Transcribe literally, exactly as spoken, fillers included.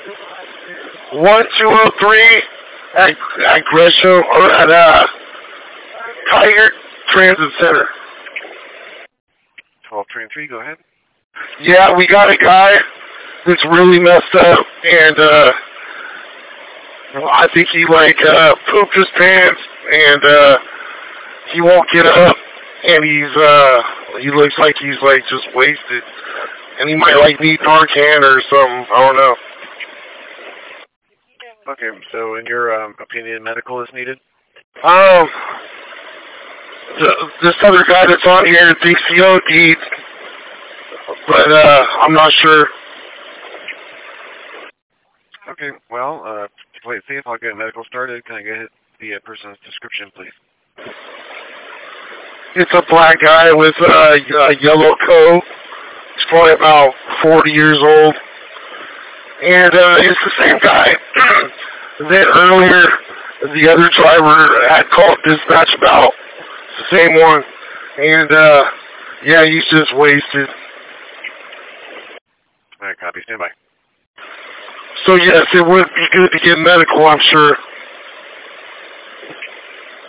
one two oh three at, at Gresham, or at uh, Tiger Transit Center. twelve train three, go ahead. Yeah, we got a guy that's really messed up, and uh, I think he like uh, pooped his pants, and uh, he won't get up, and he's uh, he looks like he's like just wasted, and he might like need Narcan or something. I don't know. Okay, so in your um, opinion, medical is needed? Um, th- this other guy that's on here thinks he O D'd, but uh, I'm not sure. Okay, well, uh, wait, see if I'll get medical started. Can I get the uh, person's description, please? It's a black guy with uh, a yellow coat. He's probably about forty years old. And uh, it's the same guy that earlier the other driver had called dispatch about. It's the same one. And, uh, yeah, he's just wasted. All right, copy. Stand by. So, yes, it would be good to get medical, I'm sure.